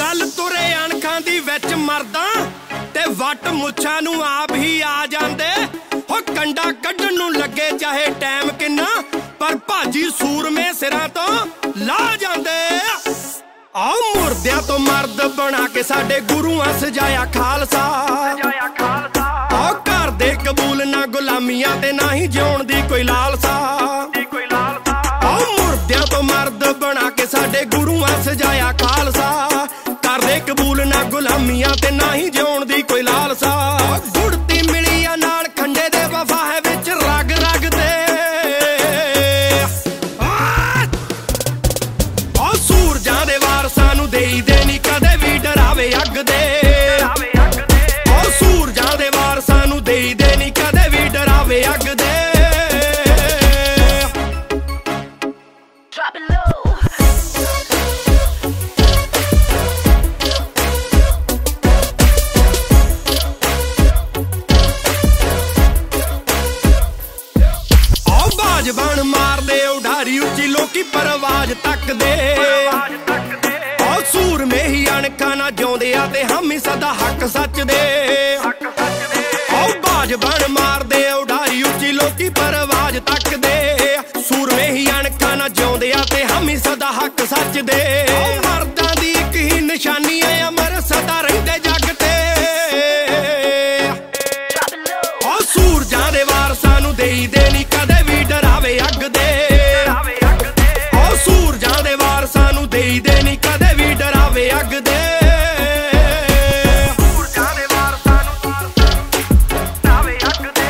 गल तुरे अणखां दी विच मरदा ते वट मुच्छां नूं आप ही आ जांदे हो कंडा कड्ढण नूं लगे चाहे टाइम किन्ना पर भाजी सूरमे सिरां तो ला जांदे आओ मुर्दियां तो मर्द बना के साडे गुरुआं सजाया खालसा आओ घर दे कबूल ना गुलामियां ते ना ही जिउण दी कोई लालसा आओ मुर्दियां तो मर्द बना के साडे गुरुआं सजाया खालसा घर दे कबूल ना गुलामियां ते ना ही जिउण दी कोई लालसा गुड़ती मिलिया नाल खंडे दे वफा है विच रग रग दे आओ सूरजां दे वारसां नूं देई देनी कदे भी डरावे अग दे आओ सूरजां दे वारसां नूं देई देनी कदे भी डरावे अग दे Drop it low. बन मार दे उडारी उची लोकी परवाज तक दे ओ सूर में ही अणखा ना जिउंदे आ ते हम ही सदा हक सच दे ओ बाज बन मार दे उडारी उची लोकी परवाज तक दे सूर में ही अणखा ना जिउंदे आ ते हम ही सदा हक सच दे ओ मर्दां दी इक ही निशानी है अमर सदा रहिंदे जग ते ओ सूरजां दे वारसां नूं देई देनी कदे भी डरावे अग दे ओ सूरजां दे वारसां नूं देई देनी कदे भी डरावे अग दे सूरजां दे वारसां नूं डरावे अग दे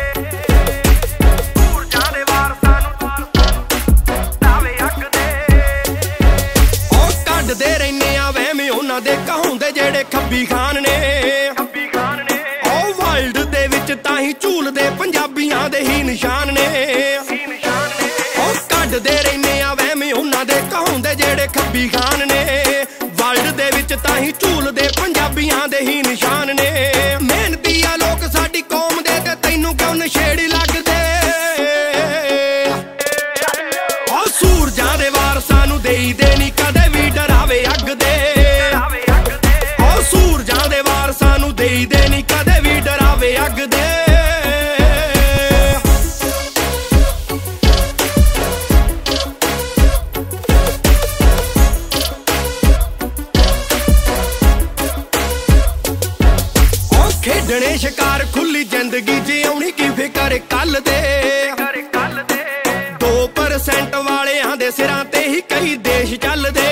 सूरजां दे वारसां नूं डरावे अग दे ओ कड्डदे रहिंने आ वहम उन्हां दे कहाउंदे जेड़े खब्बी खान ने ओ वर्ल्ड दे विच ताहीं झूलदे पंजाबियां दे ही निशान ने कड्डदे रहिंने आ वहम उन्हां दे कहाउंदे जेड़े खब्बी खान ने वर्ल्ड दे विच ताहीं झूलदे पंजाबियां दे ही निशान ने मेहनती आ लोक साडी कौम दे ते तैनूं क्यों नशेड़ी लगदे ओ सूरजां दे वारसां नूं देई देनी कदे भी डरावे अग दे ओ सूरजां दे वारसां नूं देई देनी कदे भी डरावे अग दे खेडने शिकार खुली जिंदगी जिउणी की फिकर कल दे 2% वालियां दे सिरां ते ही कई देश चलदे